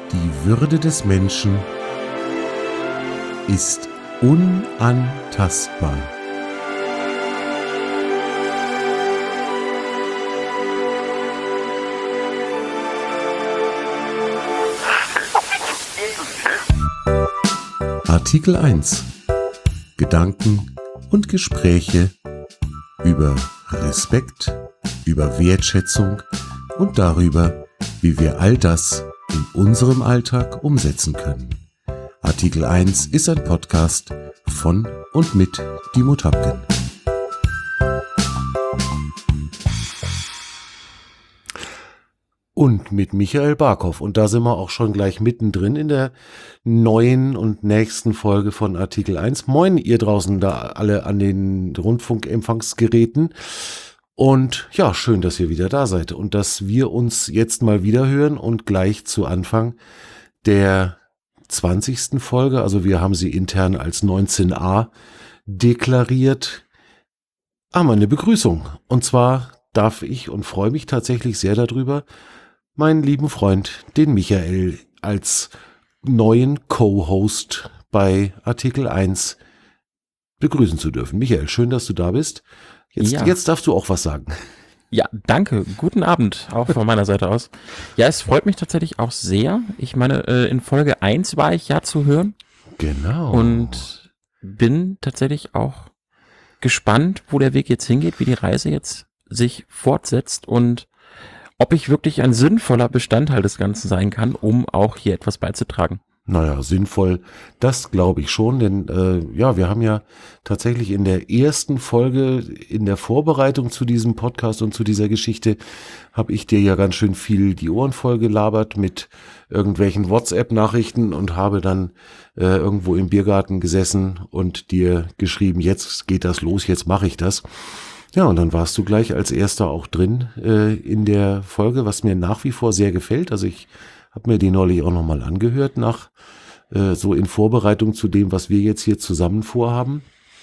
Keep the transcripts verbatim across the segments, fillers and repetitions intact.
Die Würde des Menschen ist unantastbar. Artikel eins. Gedanken und Gespräche über Respekt, über Wertschätzung und darüber, wie wir all das in unserem Alltag umsetzen können. Artikel eins ist ein Podcast von und mit Dimo Tapken. Und mit Michael Barkow. Und da sind wir auch schon gleich mittendrin in der neuen und nächsten Folge von Artikel eins. Moin, ihr draußen da alle an den Rundfunkempfangsgeräten. Und ja, schön, dass ihr wieder da seid und dass wir uns jetzt mal wieder hören und gleich zu Anfang der zwanzigsten Folge, also wir haben sie intern als neunzehn a deklariert, haben wir eine Begrüßung. Und zwar darf ich und freue mich tatsächlich sehr darüber, meinen lieben Freund, den Michael, als neuen Co-Host bei Artikel eins begrüßen zu dürfen. Michael, schön, dass du da bist. Jetzt, ja. jetzt darfst du auch was sagen. Ja, danke. Guten Abend, auch von meiner Seite aus. Ja, es freut mich tatsächlich auch sehr. Ich meine, in Folge eins war ich ja zu hören. Genau. Und bin tatsächlich auch gespannt, wo der Weg jetzt hingeht, wie die Reise jetzt sich fortsetzt und ob ich wirklich ein sinnvoller Bestandteil des Ganzen sein kann, um auch hier etwas beizutragen. Naja, sinnvoll, das glaube ich schon, denn äh, ja, wir haben ja tatsächlich in der ersten Folge, in der Vorbereitung zu diesem Podcast und zu dieser Geschichte, habe ich dir ja ganz schön viel die Ohren voll gelabert mit irgendwelchen WhatsApp-Nachrichten und habe dann äh, irgendwo im Biergarten gesessen und dir geschrieben, jetzt geht das los, jetzt mache ich das. Ja, und dann warst du gleich als erster auch drin äh, in der Folge, was mir nach wie vor sehr gefällt. Also ich habe mir die neulich auch nochmal angehört, nach äh, so in Vorbereitung zu dem, was wir jetzt hier zusammen vorhaben.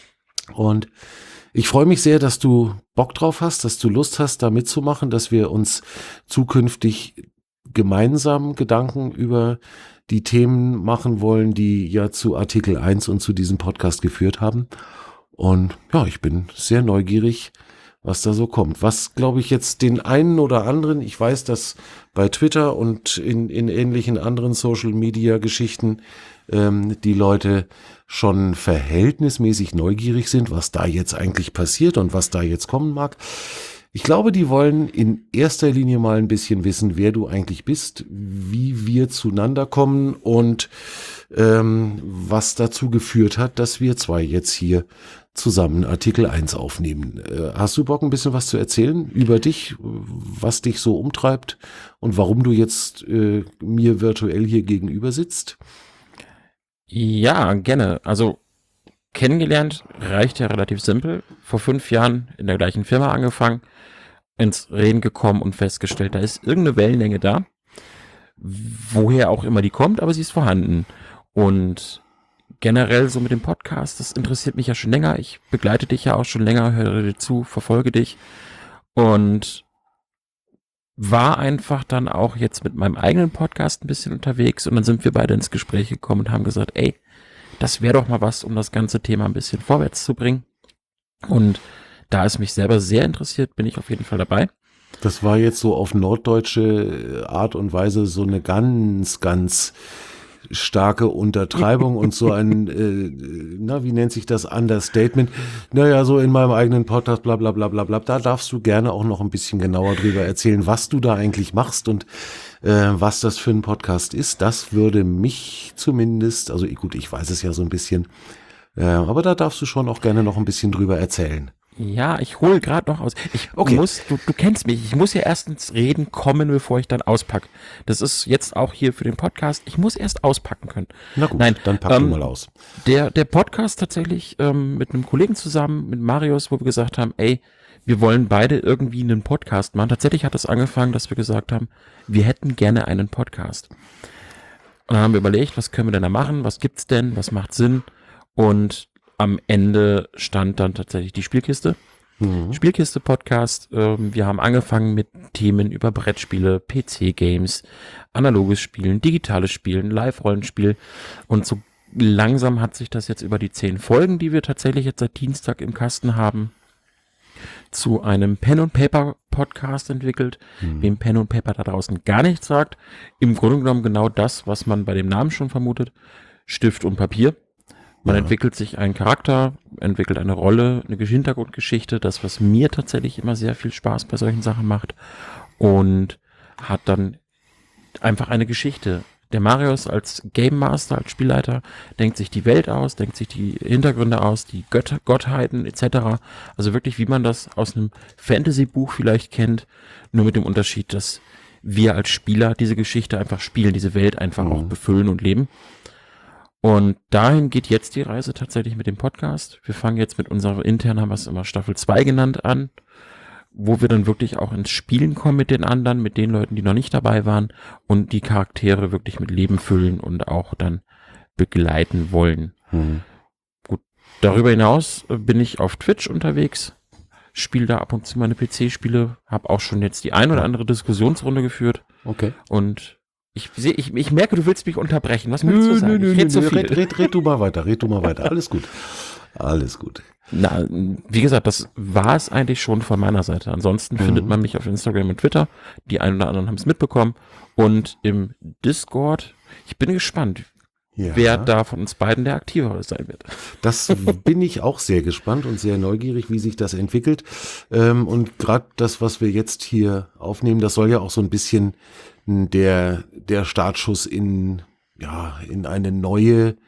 Und ich freue mich sehr, dass du Bock drauf hast, dass du Lust hast, da mitzumachen, dass wir uns zukünftig gemeinsam Gedanken über die Themen machen wollen, die ja zu Artikel eins und zu diesem Podcast geführt haben. Und ja, ich bin sehr neugierig, was da so kommt. Was, glaube ich, jetzt den einen oder anderen, ich weiß, dass bei Twitter und in, in ähnlichen anderen Social-Media-Geschichten ähm, die Leute schon verhältnismäßig neugierig sind, was da jetzt eigentlich passiert und was da jetzt kommen mag. Ich glaube, die wollen in erster Linie mal ein bisschen wissen, wer du eigentlich bist, wie wir zueinander kommen und ähm, was dazu geführt hat, dass wir zwei jetzt hier zusammen Artikel eins aufnehmen. Äh, hast du Bock, ein bisschen was zu erzählen über dich, was dich so umtreibt und warum du jetzt äh, mir virtuell hier gegenüber sitzt? Ja, gerne. Also kennengelernt reicht ja relativ simpel. Vor fünf Jahren in der gleichen Firma angefangen, ins Reden gekommen und festgestellt, da ist irgendeine Wellenlänge da, woher auch immer die kommt, aber sie ist vorhanden. Und generell so mit dem Podcast, das interessiert mich ja schon länger. Ich begleite dich ja auch schon länger, höre dir zu, verfolge dich und war einfach dann auch jetzt mit meinem eigenen Podcast ein bisschen unterwegs und dann sind wir beide ins Gespräch gekommen und haben gesagt, ey, das wäre doch mal was, um das ganze Thema ein bisschen vorwärts zu bringen. Und da es mich selber sehr interessiert, bin ich auf jeden Fall dabei. Das war jetzt so auf norddeutsche Art und Weise so eine ganz, ganz starke Untertreibung und so ein, äh, na, wie nennt sich das, Understatement. Naja, so in meinem eigenen Podcast, bla bla bla bla bla. Da darfst du gerne auch noch ein bisschen genauer drüber erzählen, was du da eigentlich machst und äh, was das für ein Podcast ist. Das würde mich zumindest, also gut, ich weiß es ja so ein bisschen, äh, aber da darfst du schon auch gerne noch ein bisschen drüber erzählen. Ja, ich hole gerade noch aus. Ich okay. muss, du, du kennst mich, ich muss ja erst ins Reden kommen, bevor ich dann auspacke. Das ist jetzt auch hier für den Podcast. Ich muss erst auspacken können. Na gut, Nein, dann pack ähm, du mal aus. Der, der Podcast tatsächlich ähm, mit einem Kollegen zusammen, mit Marius, wo wir gesagt haben, ey, wir wollen beide irgendwie einen Podcast machen. Tatsächlich hat das angefangen, dass wir gesagt haben, wir hätten gerne einen Podcast. Und dann haben wir überlegt, was können wir denn da machen? Was gibt's denn? Was macht Sinn? Und am Ende stand dann tatsächlich die Spielkiste. Mhm. Spielkiste-Podcast. Ähm, wir haben angefangen mit Themen über Brettspiele, P C-Games, analoges Spielen, digitales Spielen, Live-Rollenspiel. Und so langsam hat sich das jetzt über die zehn Folgen, die wir tatsächlich jetzt seit Dienstag im Kasten haben, zu einem Pen-and-Paper-Podcast entwickelt. Mhm. Wem Pen und Paper da draußen gar nichts sagt, im Grunde genommen genau das, was man bei dem Namen schon vermutet. Stift und Papier. Man Ja. entwickelt sich einen Charakter, entwickelt eine Rolle, eine Hintergrundgeschichte, das, was mir tatsächlich immer sehr viel Spaß bei solchen Sachen macht, und hat dann einfach eine Geschichte. Der Marius als Game Master, als Spielleiter, denkt sich die Welt aus, denkt sich die Hintergründe aus, die Götter, Gottheiten et cetera. Also wirklich, wie man das aus einem Fantasy-Buch vielleicht kennt, nur mit dem Unterschied, dass wir als Spieler diese Geschichte einfach spielen, diese Welt einfach Mhm. auch befüllen und leben. Und dahin geht jetzt die Reise tatsächlich mit dem Podcast. Wir fangen jetzt mit unserer intern, haben wir es immer Staffel zwei genannt, an, wo wir dann wirklich auch ins Spielen kommen mit den anderen, mit den Leuten, die noch nicht dabei waren, und die Charaktere wirklich mit Leben füllen und auch dann begleiten wollen. Mhm. Gut, darüber hinaus äh, bin ich auf Twitch unterwegs, spiele da ab und zu meine P C-Spiele, habe auch schon jetzt die ein oder andere Diskussionsrunde geführt, Okay. und ich sehe, ich, ich merke, du willst mich unterbrechen. Was möchtest du sagen? Ich rede so viel. Red, red, red du mal weiter, red du mal weiter. Alles gut. Alles gut. Na, wie gesagt, das war es eigentlich schon von meiner Seite. Ansonsten Mhm. findet man mich auf Instagram und Twitter. Die einen oder anderen haben es mitbekommen. Und im Discord, ich bin gespannt, Ja. wer da von uns beiden der Aktivere sein wird. Das bin ich auch sehr gespannt und sehr neugierig, wie sich das entwickelt. Ähm, und gerade das, was wir jetzt hier aufnehmen, das soll ja auch so ein bisschen der, der Startschuss in, ja, in eine neue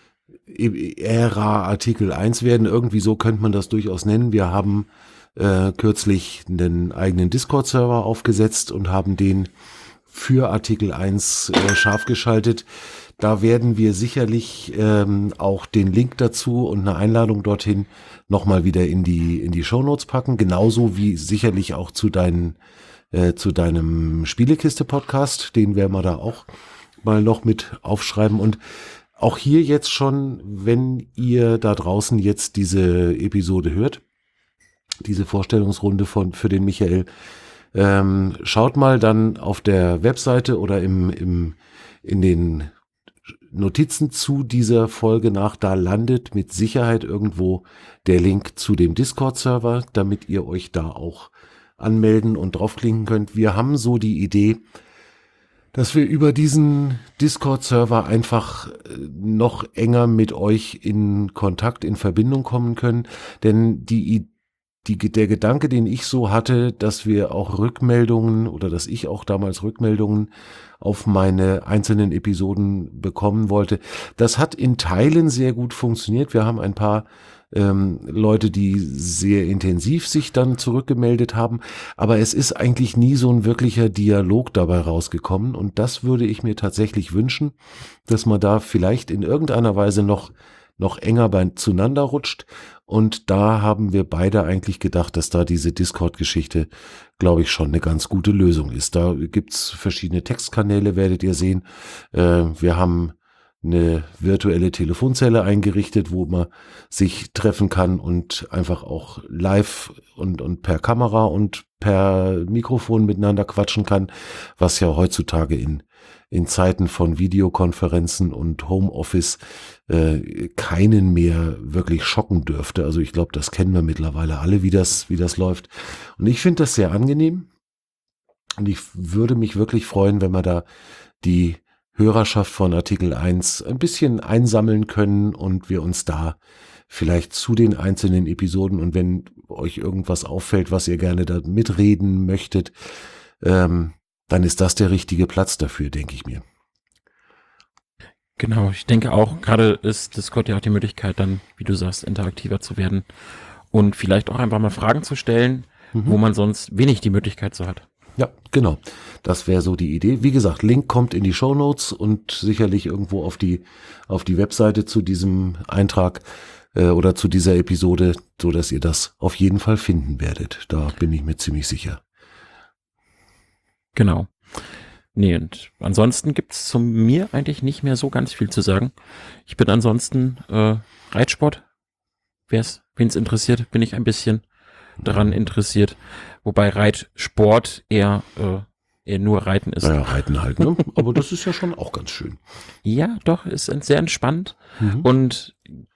Ära Artikel eins werden. Irgendwie so könnte man das durchaus nennen. Wir haben äh, kürzlich einen eigenen Discord-Server aufgesetzt und haben den für Artikel eins äh, scharf geschaltet. Da werden wir sicherlich ähm, auch den Link dazu und eine Einladung dorthin nochmal wieder in die in die Shownotes packen. Genauso wie sicherlich auch zu deinen äh, zu deinem Spielekiste-Podcast. Den werden wir da auch mal noch mit aufschreiben. Und auch hier jetzt schon, wenn ihr da draußen jetzt diese Episode hört, diese Vorstellungsrunde von für den Michael, ähm, schaut mal dann auf der Webseite oder im, im in den Notizen zu dieser Folge nach. Da landet mit Sicherheit irgendwo der Link zu dem Discord-Server, damit ihr euch da auch anmelden und draufklicken könnt. Wir haben so die Idee, dass wir über diesen Discord-Server einfach äh, noch enger mit euch in Kontakt, in Verbindung kommen können. Denn die, die, der Gedanke, den ich so hatte, dass wir auch Rückmeldungen oder dass ich auch damals Rückmeldungen auf meine einzelnen Episoden bekommen wollte, das hat in Teilen sehr gut funktioniert. Wir haben ein paar ähm, Leute, die sehr intensiv sich dann zurückgemeldet haben, aber es ist eigentlich nie so ein wirklicher Dialog dabei rausgekommen, und das würde ich mir tatsächlich wünschen, dass man da vielleicht in irgendeiner Weise noch noch enger bei, zueinander rutscht, und da haben wir beide eigentlich gedacht, dass da diese Discord-Geschichte, glaube ich, schon eine ganz gute Lösung ist. Da gibt's verschiedene Textkanäle, werdet ihr sehen. Äh, wir haben eine virtuelle Telefonzelle eingerichtet, wo man sich treffen kann und einfach auch live und, und per Kamera und per Mikrofon miteinander quatschen kann, was ja heutzutage in, in Zeiten von Videokonferenzen und Homeoffice äh, keinen mehr wirklich schocken dürfte. Also ich glaube, das kennen wir mittlerweile alle, wie das, wie das läuft. Und ich finde das sehr angenehm. Und ich würde mich wirklich freuen, wenn wir da die Hörerschaft von Artikel eins ein bisschen einsammeln können und wir uns da vielleicht zu den einzelnen Episoden, und wenn euch irgendwas auffällt, was ihr gerne da mitreden möchtet, ähm, dann ist das der richtige Platz dafür, denke ich mir. Genau, ich denke auch, gerade ist Discord ja auch die Möglichkeit, dann, wie du sagst, interaktiver zu werden und vielleicht auch einfach mal Fragen zu stellen, mhm. wo man sonst wenig die Möglichkeit so hat. Ja, genau. Das wäre so die Idee. Wie gesagt, Link kommt in die Shownotes und sicherlich irgendwo auf die auf die Webseite zu diesem Eintrag äh, oder zu dieser Episode, so dass ihr das auf jeden Fall finden werdet. Da bin ich mir ziemlich sicher. Genau. Nee, und ansonsten gibt's zu mir eigentlich nicht mehr so ganz viel zu sagen. Ich bin ansonsten äh, Reitsport. Wer's, wen's interessiert, bin ich ein bisschen. daran interessiert, wobei Reitsport eher, äh, eher nur Reiten ist. Naja, Reiten halt, ne? Aber das ist ja schon auch ganz schön. Ja, doch, ist sehr entspannt. Mhm. Und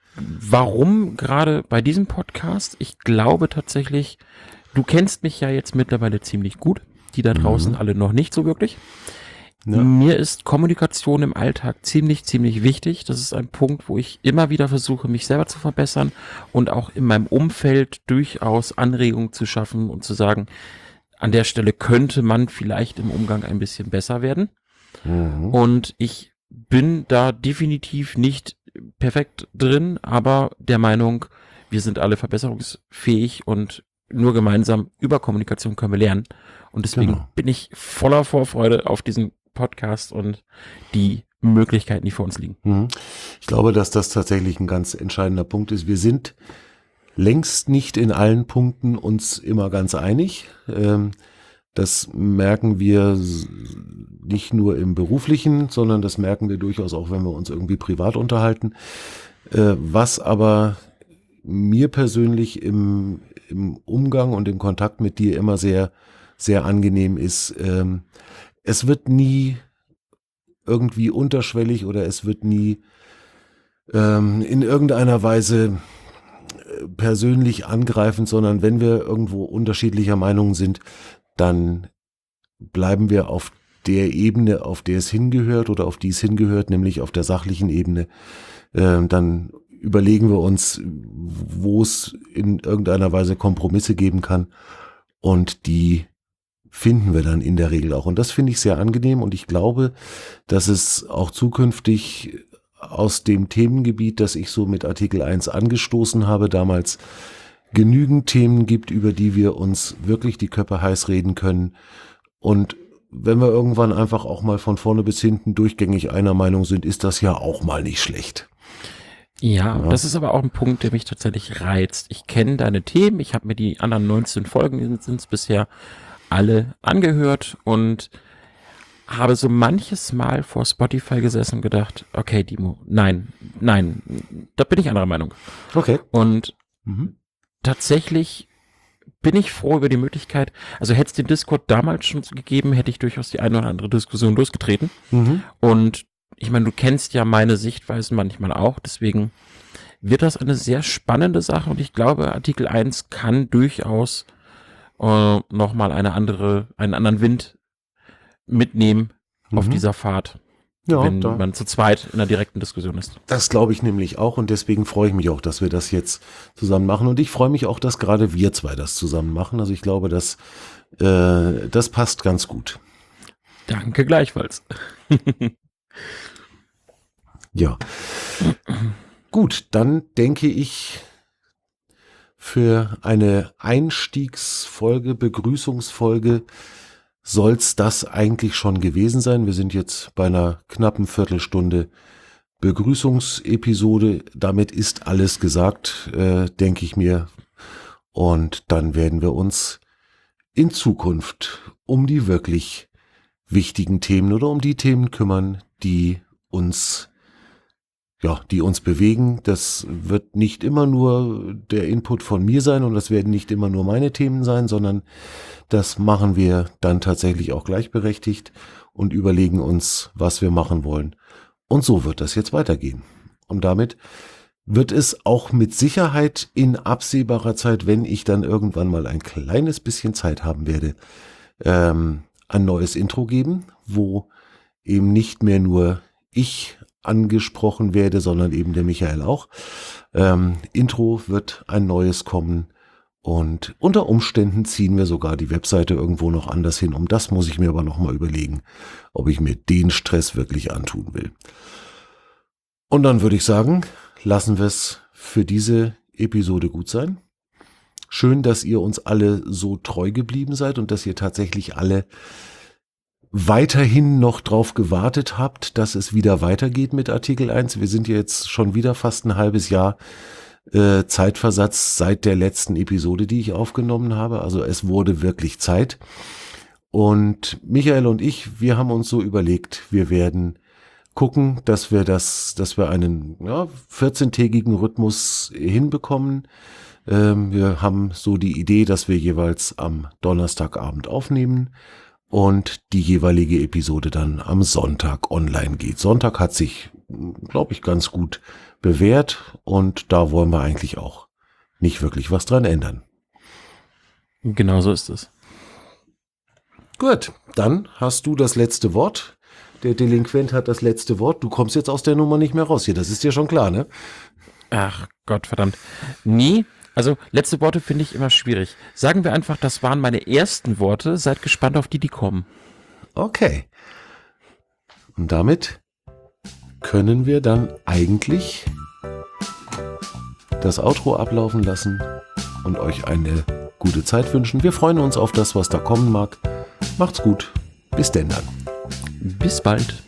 warum gerade bei diesem Podcast? Ich glaube tatsächlich, du kennst mich ja jetzt mittlerweile ziemlich gut, die da draußen Mhm. alle noch nicht so wirklich. Ja. Mir ist Kommunikation im Alltag ziemlich, ziemlich wichtig. Das ist ein Punkt, wo ich immer wieder versuche, mich selber zu verbessern und auch in meinem Umfeld durchaus Anregungen zu schaffen und zu sagen, an der Stelle könnte man vielleicht im Umgang ein bisschen besser werden. Mhm. Und ich bin da definitiv nicht perfekt drin, aber der Meinung, wir sind alle verbesserungsfähig und nur gemeinsam über Kommunikation können wir lernen. Und deswegen Genau. bin ich voller Vorfreude auf diesen Podcast und die Möglichkeiten, die vor uns liegen. Mhm. Ich glaube, dass das tatsächlich ein ganz entscheidender Punkt ist. Wir sind längst nicht in allen Punkten uns immer ganz einig. Ähm, das merken wir s- nicht nur im Beruflichen, sondern das merken wir durchaus auch, wenn wir uns irgendwie privat unterhalten. Äh, was aber mir persönlich im, im Umgang und im Kontakt mit dir immer sehr, sehr angenehm ist, ähm, es wird nie irgendwie unterschwellig oder es wird nie ähm, in irgendeiner Weise äh, persönlich angreifend, sondern wenn wir irgendwo unterschiedlicher Meinung sind, dann bleiben wir auf der Ebene, auf der es hingehört oder auf die es hingehört, nämlich auf der sachlichen Ebene. Ähm, dann überlegen wir uns, wo es in irgendeiner Weise Kompromisse geben kann und die finden wir dann in der Regel auch. Und das finde ich sehr angenehm und ich glaube, dass es auch zukünftig aus dem Themengebiet, das ich so mit Artikel eins angestoßen habe, damals genügend Themen gibt, über die wir uns wirklich die Köpfe heiß reden können. Und wenn wir irgendwann einfach auch mal von vorne bis hinten durchgängig einer Meinung sind, ist das ja auch mal nicht schlecht. Ja, Ja. das ist aber auch ein Punkt, der mich tatsächlich reizt. Ich kenne deine Themen, ich habe mir die anderen neunzehn Folgen, sind es bisher, alle angehört und habe so manches Mal vor Spotify gesessen und gedacht, okay, Dimo, nein, nein, da bin ich anderer Meinung. Okay. Und Mhm. tatsächlich bin ich froh über die Möglichkeit, also hätte es den Discord damals schon gegeben, hätte ich durchaus die eine oder andere Diskussion losgetreten. Mhm. Und ich meine, du kennst ja meine Sichtweisen manchmal auch, deswegen wird das eine sehr spannende Sache und ich glaube, Artikel eins kann durchaus äh, nochmal eine andere, einen anderen Wind mitnehmen auf Mhm. dieser Fahrt, Ja, wenn da. man zu zweit in einer direkten Diskussion ist. Das glaube ich nämlich auch und deswegen freue ich mich auch, dass wir das jetzt zusammen machen und ich freue mich auch, dass gerade wir zwei das zusammen machen. Also ich glaube, dass äh, das passt ganz gut. Danke gleichfalls. Ja. Gut, dann denke ich, für eine Einstiegsfolge, Begrüßungsfolge soll's das eigentlich schon gewesen sein. Wir sind jetzt bei einer knappen Viertelstunde Begrüßungsepisode. Damit ist alles gesagt, äh, denke ich mir. Und dann werden wir uns in Zukunft um die wirklich wichtigen Themen oder um die Themen kümmern, die uns ja, die uns bewegen. Das wird nicht immer nur der Input von mir sein und das werden nicht immer nur meine Themen sein, sondern das machen wir dann tatsächlich auch gleichberechtigt und überlegen uns, was wir machen wollen. Und so wird das jetzt weitergehen. Und damit wird es auch mit Sicherheit in absehbarer Zeit, wenn ich dann irgendwann mal ein kleines bisschen Zeit haben werde, ähm, ein neues Intro geben, wo eben nicht mehr nur ich angesprochen werde, sondern eben der Michael auch. Ähm, Intro wird ein neues kommen und unter Umständen ziehen wir sogar die Webseite irgendwo noch anders hin. Um das muss ich mir aber nochmal überlegen, ob ich mir den Stress wirklich antun will. Und dann würde ich sagen, lassen wir es für diese Episode gut sein. Schön, dass ihr uns alle so treu geblieben seid und dass ihr tatsächlich alle weiterhin noch drauf gewartet habt, dass es wieder weitergeht mit Artikel eins. Wir sind ja jetzt schon wieder fast ein halbes Jahr äh, Zeitversatz seit der letzten Episode, die ich aufgenommen habe. Also es wurde wirklich Zeit. Und Michael und ich, wir haben uns so überlegt, wir werden gucken, dass wir das, dass wir einen ja, vierzehntägigen Rhythmus hinbekommen. Ähm, wir haben so die Idee, dass wir jeweils am Donnerstagabend aufnehmen und die jeweilige Episode dann am Sonntag online geht. Sonntag hat sich, glaube ich, ganz gut bewährt und da wollen wir eigentlich auch nicht wirklich was dran ändern. Genau so ist es. Gut, dann hast du das letzte Wort. Der Delinquent hat das letzte Wort. Du kommst jetzt aus der Nummer nicht mehr raus hier. Das ist dir schon klar, ne? Ach Gott, verdammt. Nie. Also letzte Worte finde ich immer schwierig. Sagen wir einfach, das waren meine ersten Worte. Seid gespannt auf die, die kommen. Okay. Und damit können wir dann eigentlich das Outro ablaufen lassen und euch eine gute Zeit wünschen. Wir freuen uns auf das, was da kommen mag. Macht's gut. Bis denn dann. Bis bald.